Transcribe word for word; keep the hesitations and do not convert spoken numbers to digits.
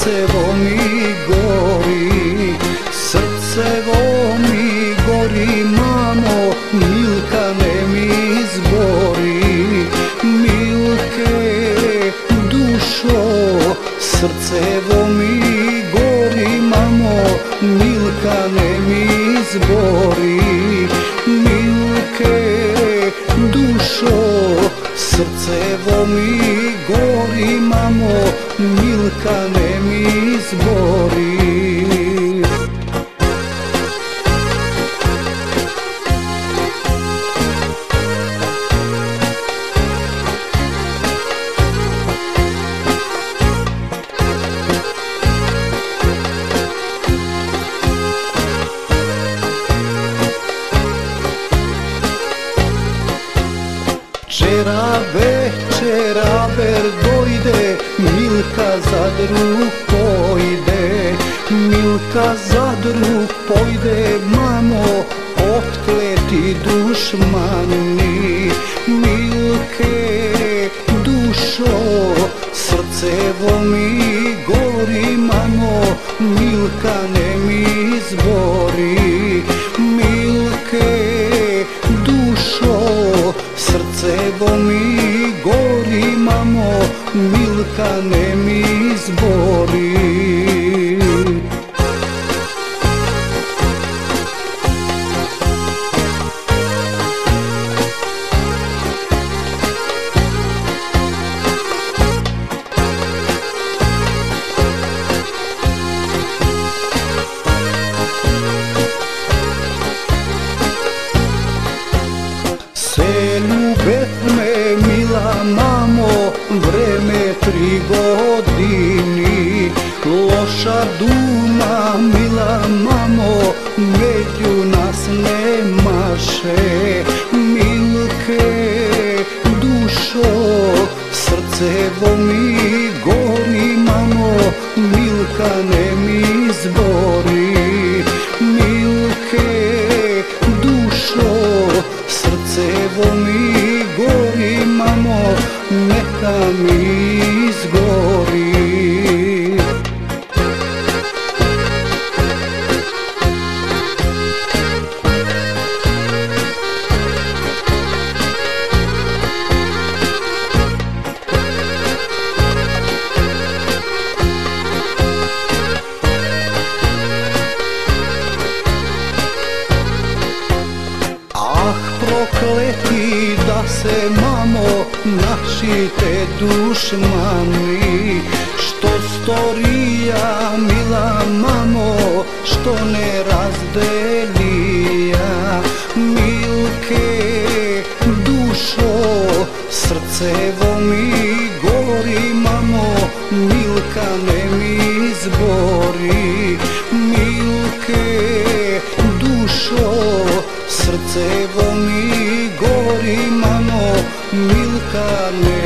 srcevo mi gori, srcevo mi gori, mamo, Milka ne mi zbori. Milke, dušo, srcevo mi gori, mamo, Milka ne mi zbori. Milke, dušo, srcevo mi gori, mamo, Milka ne mi zbori. Čerabe, čeraber dojde, Milka za drug pojde. Milka za drug pojde, mamo, otklje ti dušmani. Milke, dušo, srcevo mi gori, mamo, Milka ne mi zbori. Milke, dušo, srcevo mi gori, mamo, Milka ne mi zbori. Se ljubet me, mila mamo, vreme tri godini. Loša duma, mila mamo, među nas ne maše. Milke, dušo, srcevo mi gori, mamo, Milka ne mi zbori. Milke, dušo, srcevo mi gori, mamo, neka mi izgori. Prokleti da se, mamo, našite dušmani. Što storija, mila mamo, što ne razdelija. Milke, dušo, srcevo mi gori, mamo, Milka ne mi zbori. Milke, dušo, srcevo mi gori, mamo, Milka ne